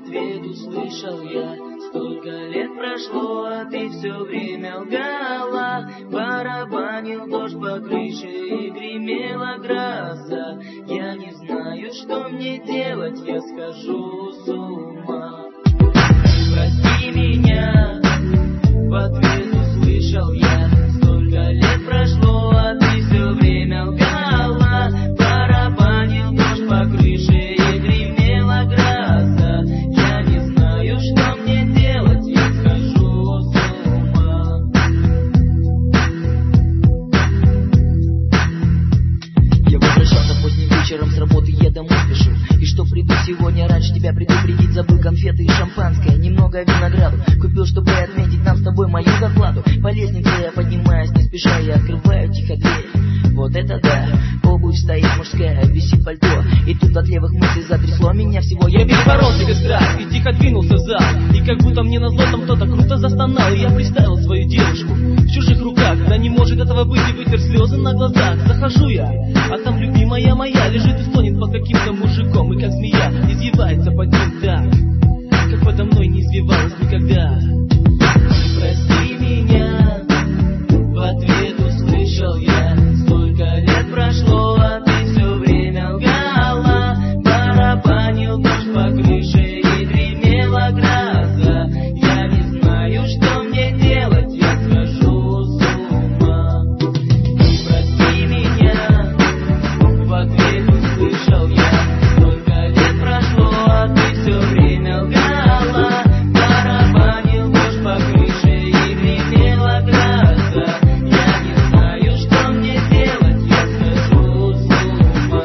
ответ услышал я: столько лет прошло, а ты все время лгала. Барабанил дождь по крыше и гремела гроза. Я не знаю, что мне делать, я схожу с ума. Прости меня, в ответ услышал я: столько лет прошло, а ты все время лгала. Барабанил дождь по крыше и гремела гроза. Я не знаю, что мне делать, я схожу с ума. Я возвращался поздним вечером с работы, я домой спешил. И что приду сегодня раньше тебя предупредить, забыл конфеты и шампанское, немного винограду купил, чтобы отметить нам с тобой мою зарплату. По лестнице я поднимаюсь, не спеша я открываю тихо дверь. Вот это да, обувь стоит мужская, висит пальто. И тут от левых мыслей затрясло меня всего. Я переборолся как страх и тихо двинулся в зал. И как будто мне назло там кто-то круто застонал. И я представил свою девушку в чужих руках. Она не может этого быть, и вытер слезы на глазах. Захожу я, а там любимая моя лежит и стонет под каким-то мужиком. И как змея извивается под ним так, как подо мной не извивалась никогда. Прости меня, в ответ услышал я: столько лет прошло, а ты все время лгала. Барабанил дождь по крыше и гремела гроза. Я не знаю, что мне делать, я схожу с ума. Прости меня, в ответ услышал я: столько лет прошло, а ты все время лгала. Барабанил дождь по крыше и гремела гроза. Я не знаю, что мне делать, я схожу с ума.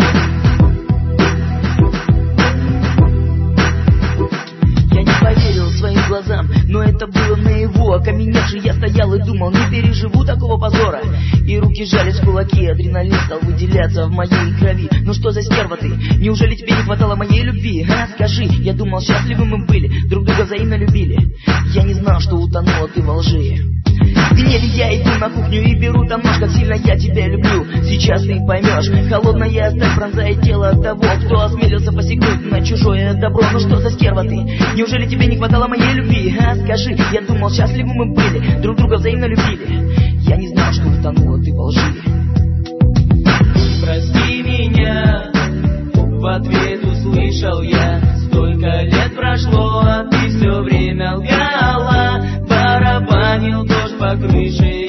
Я не поверил своим глазам, но это было наяву. Окаменевший я стоял и думал, не переживу такого позора. И руки жались в кулаки, адреналин стал выделяться в моей крови. Ну что за стерва ты? Неужели тебе не хватало моей любви? А, скажи, я думал, счастливы мы были, друг друга взаимно любили. Я не знал, что утонула ты во лжи. В гневе я иду на кухню и беру там нож, как сильно я тебя люблю. Сейчас ты поймешь, холодная сталь пронзает тело того, кто осмелился посягнуть на чужое добро. Ну что за стерва ты? Неужели тебе не хватало моей любви? А, скажи, я думал, счастливы мы были, друг друга взаимно любили. Я не знал, что утонула ты во лжи. Прости меня, в ответ услышал я: столько лет прошло, а ты все время лгала. Барабанил дождь по крыше